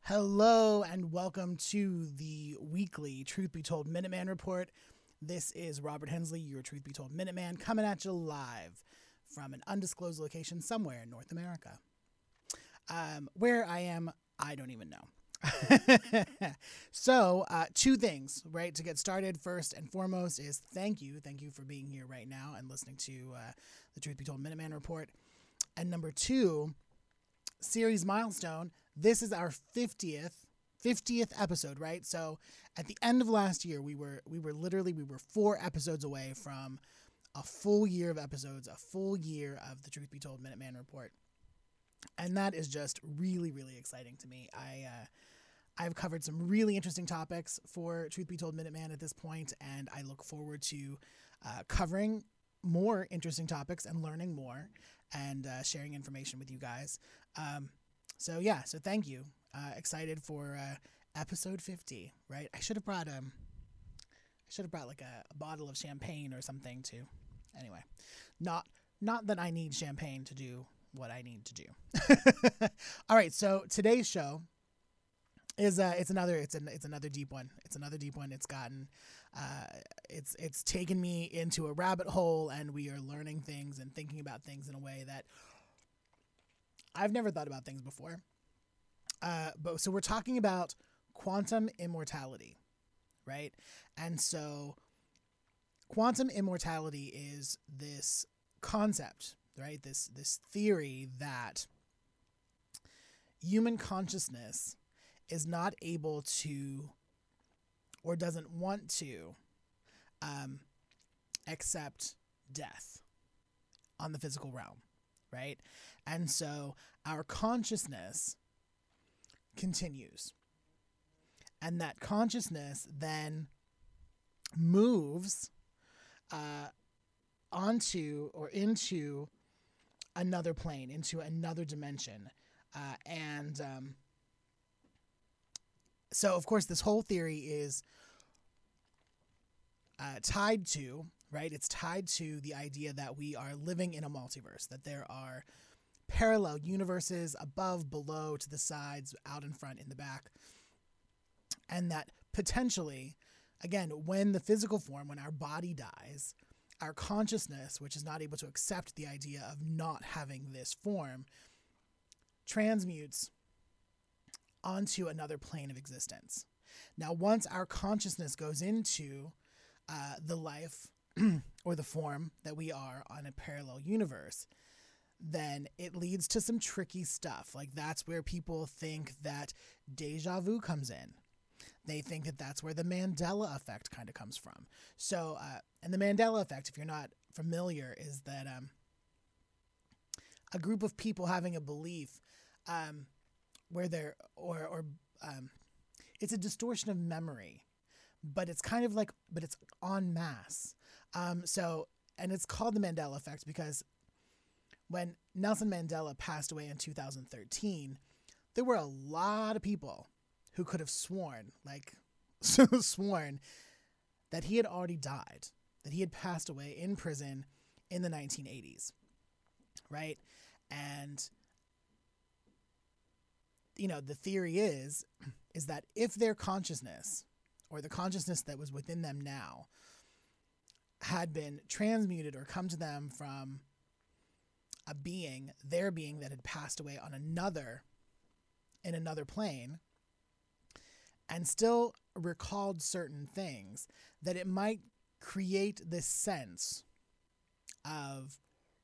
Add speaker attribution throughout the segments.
Speaker 1: Hello and welcome to the weekly Truth Be Told Minuteman Report. This is Robert Hensley, your Truth Be Told Minuteman, coming at you live from an undisclosed location somewhere in North America. Where I am, I don't even know. So, two things, right, to get started. First and foremost is thank you for being here right now and listening to the Truth Be Told Minuteman Report. And number two, series milestone. This is our 50th episode, right? So at the end of last year, we were 4 episodes away from a full year of episodes, a full year of the Truth Be Told Minuteman Report. And that is just really, really exciting to me. I've covered some really interesting topics for Truth Be Told Minuteman at this point, and I look forward to covering more interesting topics and learning more and sharing information with you guys. So thank you. Excited for episode 50, right? I should have brought like a bottle of champagne or something too. Anyway, not that I need champagne to do what I need to do. All right, so today's show is it's another deep one. It's another deep one. It's gotten it's taken me into a rabbit hole, and we are learning things and thinking about things in a way that I've never thought about things before. So we're talking about quantum immortality, right? And so quantum immortality is this concept, right? This theory that human consciousness is not able to, or doesn't want to, accept death on the physical realm, right? And so our consciousness continues. And that consciousness then moves onto or into another plane, into another dimension. So, of course, this whole theory is tied to, right? It's tied to the idea that we are living in a multiverse, that there are parallel universes above, below, to the sides, out in front, in the back. And that potentially, again, when the physical form, when our body dies, our consciousness, which is not able to accept the idea of not having this form, transmutes onto another plane of existence. Now, once our consciousness goes into the life or the form that we are on a parallel universe, then it leads to some tricky stuff. Like, that's where people think that deja vu comes in. They think that that's where the Mandela effect kind of comes from. So, and the Mandela effect, if you're not familiar, is that a group of people having a belief where they're, it's a distortion of memory, but it's kind of like, but it's en masse. And it's called the Mandela effect because when Nelson Mandela passed away in 2013, there were a lot of people who could have sworn that he had already died, that he had passed away in prison in the 1980s, right? And, the theory is that if their consciousness, or the consciousness that was within them now, had been transmuted or come to them from their being that had passed away on in another plane, and still recalled certain things, that it might create this sense of,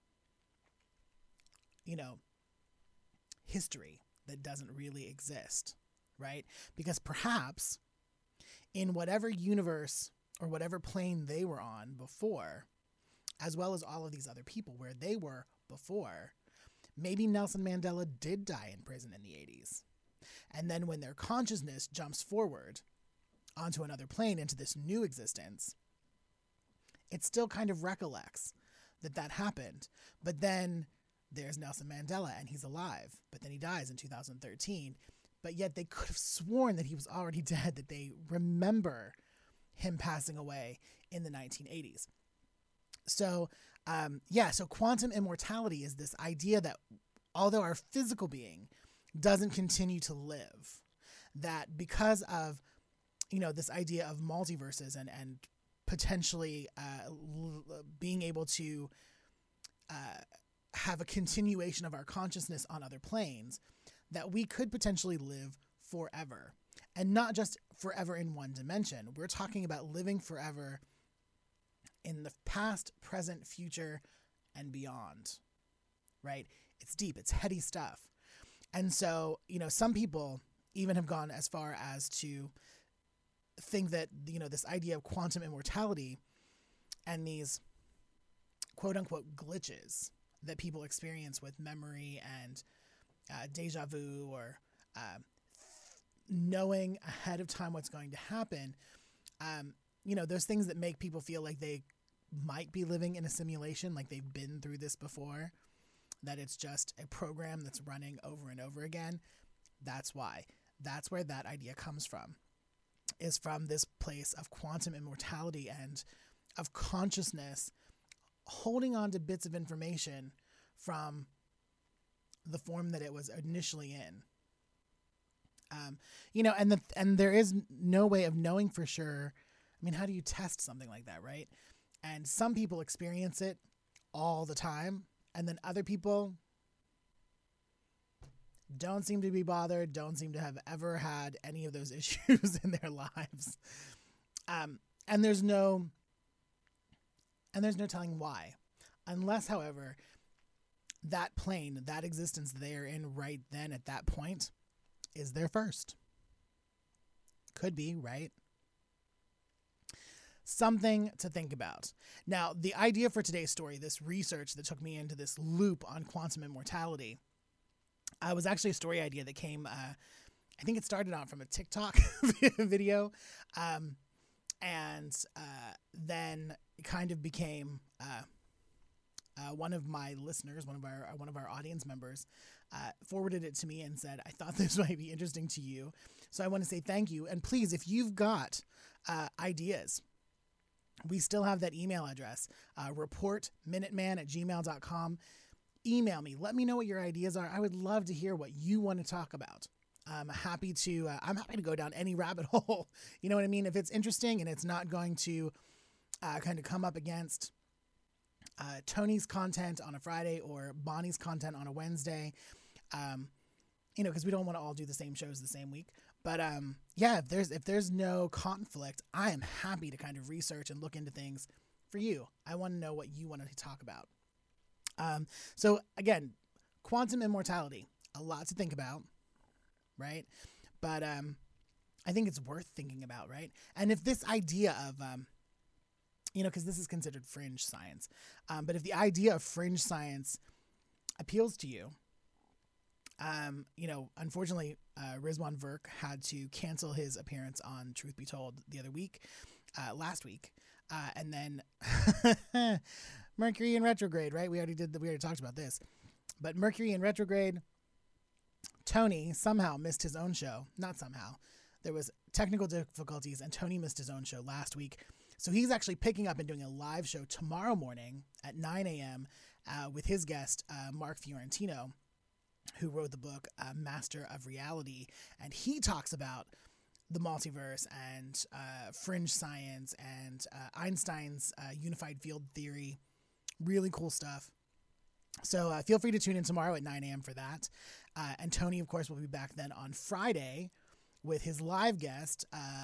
Speaker 1: history that doesn't really exist, right? Because perhaps in whatever universe or whatever plane they were on before, as well as all of these other people where they were before, maybe Nelson Mandela did die in prison in the 80s. And then when their consciousness jumps forward onto another plane, into this new existence, it still kind of recollects that happened. But then there's Nelson Mandela, and he's alive, but then he dies in 2013. But yet they could have sworn that he was already dead, that they remember him passing away in the 1980s. So, so quantum immortality is this idea that although our physical being doesn't continue to live, that because of, this idea of multiverses and potentially being able to have a continuation of our consciousness on other planes, that we could potentially live forever. And not just forever in one dimension. We're talking about living forever in the past, present, future, and beyond, right? It's deep, it's heady stuff. And so, some people even have gone as far as to think that, this idea of quantum immortality and these quote unquote glitches that people experience with memory and deja vu or knowing ahead of time what's going to happen, those things that make people feel like they might be living in a simulation, like they've been through this before, that it's just a program that's running over and over again. That's why. That's where that idea comes from, is from this place of quantum immortality and of consciousness holding on to bits of information from the form that it was initially in. And there is no way of knowing for sure. I mean, how do you test something like that, right? And some people experience it all the time, and then other people don't seem to be bothered, don't seem to have ever had any of those issues in their lives. And there's no telling why. Unless, however, that plane, that existence they're in right then at that point is their first. Could be, right? Something to think about. Now, the idea for today's story, this research that took me into this loop on quantum immortality, was actually a story idea that came, I think it started out from a TikTok video, and then it kind of became one of my listeners, one of our audience members, forwarded it to me and said, I thought this might be interesting to you. So I want to say thank you. And please, if you've got ideas, we still have that email address, reportminuteman@gmail.com. Email me. Let me know what your ideas are. I would love to hear what you want to talk about. I'm happy to go down any rabbit hole. You know what I mean? If it's interesting and it's not going to kind of come up against Tony's content on a Friday or Bonnie's content on a Wednesday, because we don't want to all do the same shows the same week. But if there's no conflict, I am happy to kind of research and look into things for you. I want to know what you want to talk about. So again, quantum immortality, a lot to think about, right? But I think it's worth thinking about, right? And if this idea of because this is considered fringe science. But if the idea of fringe science appeals to you, unfortunately, Rizwan Virk had to cancel his appearance on Truth Be Told last week. And then Mercury in retrograde, right? We already talked about this. But Mercury in retrograde, Tony somehow missed his own show. Not somehow. There was technical difficulties and Tony missed his own show last week. So he's actually picking up and doing a live show tomorrow morning at 9 a.m. With his guest, Mark Fiorentino, who wrote the book Master of Reality. And he talks about the multiverse and fringe science and Einstein's unified field theory. Really cool stuff. So feel free to tune in tomorrow at 9 a.m. for that. And Tony, of course, will be back then on Friday with his live guest,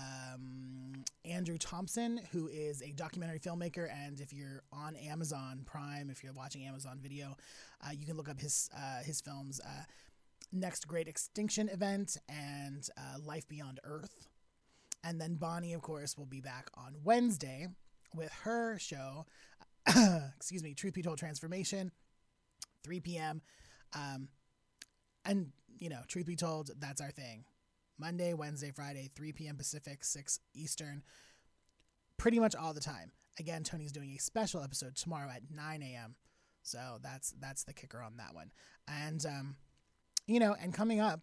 Speaker 1: Andrew Thompson, who is a documentary filmmaker. And if you're on Amazon Prime, if you're watching Amazon Video, you can look up his films, Next Great Extinction Event and Life Beyond Earth. And then Bonnie, of course, will be back on Wednesday with her show, Truth Be Told Transformation, 3 p.m. And, Truth Be Told, that's our thing. Monday, Wednesday, Friday, 3 p.m. Pacific, 6 Eastern, pretty much all the time. Again, Tony's doing a special episode tomorrow at 9 a.m. So that's the kicker on that one. And, and coming up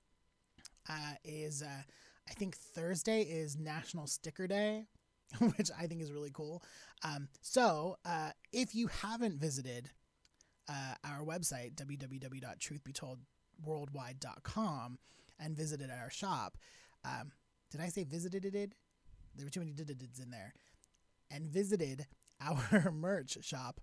Speaker 1: is, I think Thursday is National Sticker Day, which I think is really cool. So if you haven't visited our website, www.truthbetoldworldwide.com, and visited our shop. Did I say visited it? There were too many did in there. And visited our merch shop.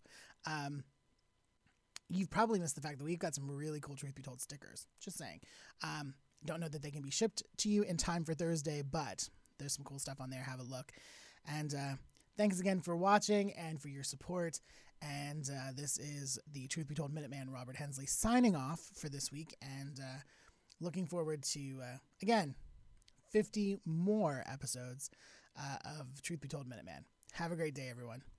Speaker 1: You've probably missed the fact that we've got some really cool Truth Be Told stickers. Just saying. Don't know that they can be shipped to you in time for Thursday, but there's some cool stuff on there. Have a look. And thanks again for watching and for your support. And this is the Truth Be Told Minuteman, Robert Hensley, signing off for this week. And looking forward to, again, 50 more episodes of Truth Be Told Minuteman. Have a great day, everyone.